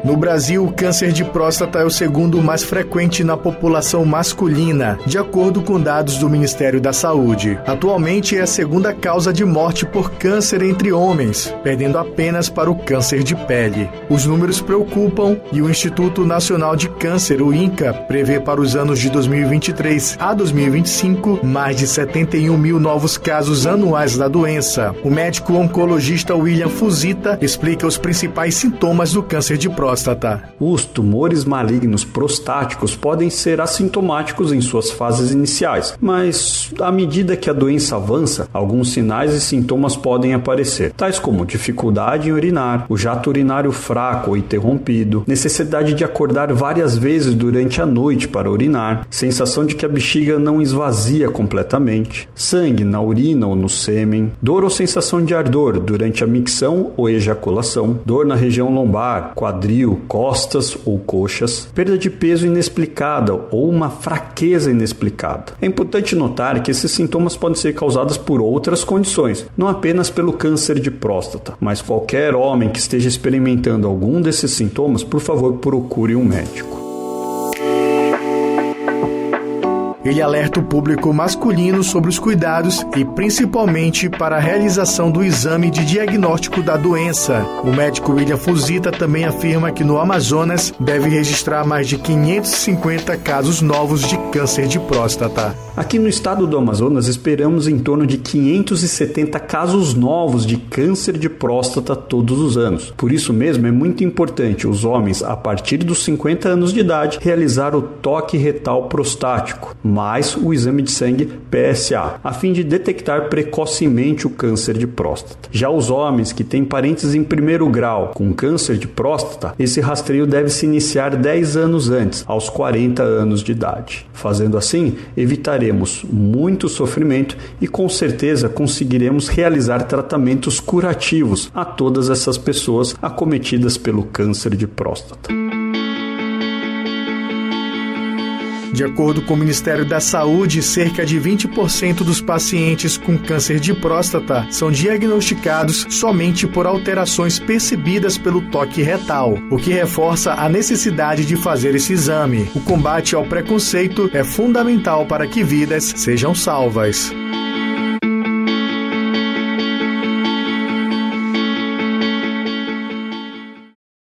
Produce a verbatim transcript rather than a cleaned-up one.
No Brasil, o câncer de próstata é o segundo mais frequente na população masculina, de acordo com dados do Ministério da Saúde. Atualmente é a segunda causa de morte por câncer entre homens, perdendo apenas para o câncer de pele. Os números preocupam e o Instituto Nacional de Câncer, o INCA, prevê para os anos de dois mil e vinte e três a dois mil e vinte e cinco mais de setenta e um mil novos casos anuais da doença. O médico oncologista William Fuzita explica os principais sintomas do câncer de próstata. Os tumores malignos prostáticos podem ser assintomáticos em suas fases iniciais, mas à medida que a doença avança, alguns sinais e sintomas podem aparecer, tais como dificuldade em urinar, o jato urinário fraco ou interrompido, necessidade de acordar várias vezes durante a noite para urinar, sensação de que a bexiga não esvazia completamente, sangue na urina ou no sêmen, dor ou sensação de ardor durante a micção ou ejaculação, dor na região lombar, quadril, costas ou coxas, perda de peso inexplicada ou uma fraqueza inexplicada. É importante notar que esses sintomas podem ser causados por outras condições, não apenas pelo câncer de próstata, mas qualquer homem que esteja experimentando algum desses sintomas, por favor, procure um médico. Ele alerta o público masculino sobre os cuidados e principalmente para a realização do exame de diagnóstico da doença. O médico William Fuzita também afirma que no Amazonas deve registrar mais de quinhentos e cinquenta casos novos de câncer de próstata. Aqui no estado do Amazonas esperamos em torno de quinhentos e setenta casos novos de câncer de próstata todos os anos. Por isso mesmo é muito importante os homens a partir dos cinquenta anos de idade realizar o toque retal prostático, mais o exame de sangue P S A, a fim de detectar precocemente o câncer de próstata. Já os homens que têm parentes em primeiro grau com câncer de próstata, esse rastreio deve se iniciar dez anos antes, aos quarenta anos de idade. Fazendo assim, evitaremos muito sofrimento e com certeza conseguiremos realizar tratamentos curativos a todas essas pessoas acometidas pelo câncer de próstata. De acordo com o Ministério da Saúde, cerca de vinte por cento dos pacientes com câncer de próstata são diagnosticados somente por alterações percebidas pelo toque retal, o que reforça a necessidade de fazer esse exame. O combate ao preconceito é fundamental para que vidas sejam salvas.